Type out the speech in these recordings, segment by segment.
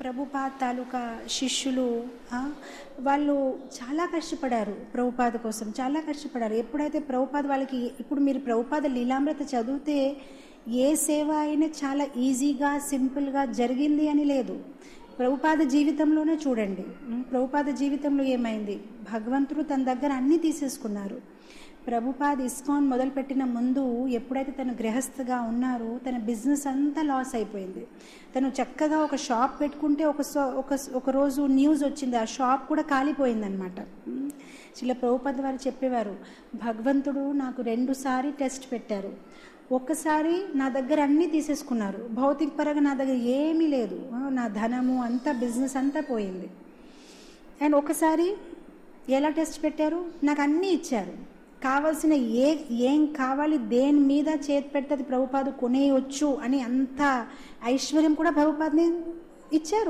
ప్రభుపాద్ తాలూకా శిష్యులు వాళ్ళు చాలా కష్టపడారు, ప్రభుపాద కోసం చాలా కష్టపడారు. ఎప్పుడైతే ప్రభుపాద వాళ్ళకి, ఇప్పుడు మీరు ప్రభుపాద లీలామృత చదివితే ఏ సేవ అయినా చాలా ఈజీగా సింపుల్గా జరిగింది అని లేదు. ప్రభుపాద జీవితంలోనే చూడండి, ప్రభుపాద జీవితంలో ఏమైంది, భగవంతుడు తన దగ్గర అన్నీ తీసేసుకున్నారు. ప్రభుపాద్ ఇస్కాన్ మొదలుపెట్టిన ముందు ఎప్పుడైతే తను గృహస్థగా ఉన్నారో తన బిజినెస్ అంతా లాస్ అయిపోయింది. తను చక్కగా ఒక షాప్ పెట్టుకుంటే ఒక రోజు న్యూస్ వచ్చింది, ఆ షాప్ కూడా కాలిపోయిందనమాట. ఇలా ప్రభుపాద్ వారు చెప్పేవారు, భగవంతుడు నాకు 2 సారి టెస్ట్ పెట్టారు. ఒక్కసారి నా దగ్గర అన్నీ తీసేసుకున్నారు, భౌతిక పరంగా నా దగ్గర ఏమీ లేదు, నా ధనము అంతా బిజినెస్ అంతా పోయింది. అండ్ ఒకసారి ఎలా టెస్ట్ పెట్టారు, నాకు అన్నీ ఇచ్చారు, కావాల్సిన ఏం కావాలి దేని మీద చేతి పెడితే ప్రభుపాద కొనేయొచ్చు అని అంత ఐశ్వర్యం కూడా ప్రభుపాదనే ఇచ్చారు.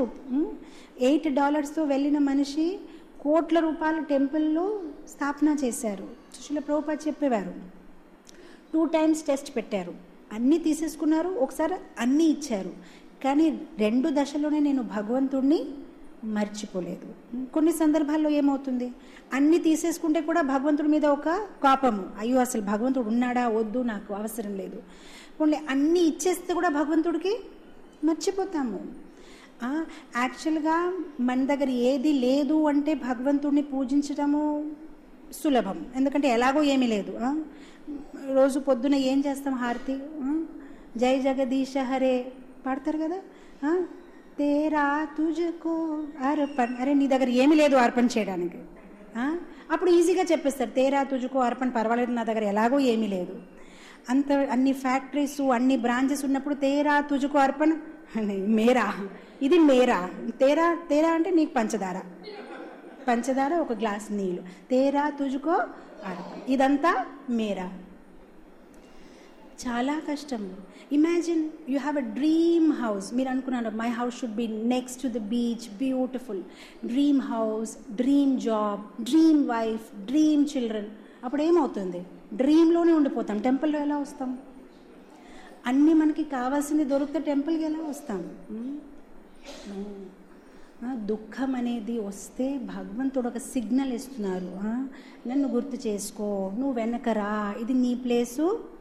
$8తో వెళ్ళిన మనిషి కోట్ల రూపాయల టెంపుల్లో స్థాపన చేశారు. సుశీల ప్రభుపాద చెప్పేవారు, 2 times టెస్ట్ పెట్టారు, అన్నీ తీసేసుకున్నారు, ఒకసారి అన్నీ ఇచ్చారు, కానీ 2 దశలోనే నేను భగవంతుడిని మర్చిపోలేదు. కొన్ని సందర్భాల్లో ఏమవుతుంది, అన్నీ తీసేసుకుంటే కూడా భగవంతుడి మీద ఒక కోపము, అయ్యో అసలు భగవంతుడు ఉన్నాడా, వద్దు నాకు అవసరం లేదు. కొన్ని అన్నీ ఇచ్చేస్తే కూడా భగవంతుడికి మర్చిపోతాము. యాక్చువల్గా మన దగ్గర ఏది లేదు అంటే భగవంతుడిని పూజించడము సులభం, ఎందుకంటే ఎలాగో ఏమీ లేదు. రోజు పొద్దున ఏం చేస్తాం, హారతి జై జగదీశ హరే పాడతారు కదా, తేరా తుజకో అర్పణ్, అరే నీ దగ్గర ఏమీ లేదు అర్పణ చేయడానికి, అప్పుడు ఈజీగా చెప్పేస్తారు తేరా తుజకో అర్పణ, పర్వాలేదు నా దగ్గర ఎలాగో ఏమీ లేదు. అన్ని ఫ్యాక్టరీస్ అన్ని బ్రాంచెస్ ఉన్నప్పుడు తేరా తుజకో అర్పణ, మేరా ఇది మేరా, తేరా అంటే నీకు పంచదార ఒక గ్లాస్ నీళ్ళు, తేరా తుజకో అర్పణ, ఇదంతా మేరా. చాలా కష్టం. Imagine you have a dream house, మీరు అనుకున్నారు my house should be next to the beach, beautiful dream house, dream job, dream wife, dream children. అప్పుడు ఏమవుతుంది, డ్రీమ్లోనే ఉండిపోతాం, టెంపుల్లో ఎలా వస్తాం? అన్నీ మనకి కావాల్సింది దొరికితే టెంపుల్కి ఎలా వస్తాం? దుఃఖం అనేది వస్తే భగవంతుడు ఒక సిగ్నల్ ఇస్తున్నారు, నన్ను గుర్తు చేసుకో, నువ్వు వెనకరా, ఇది నీ ప్లేసు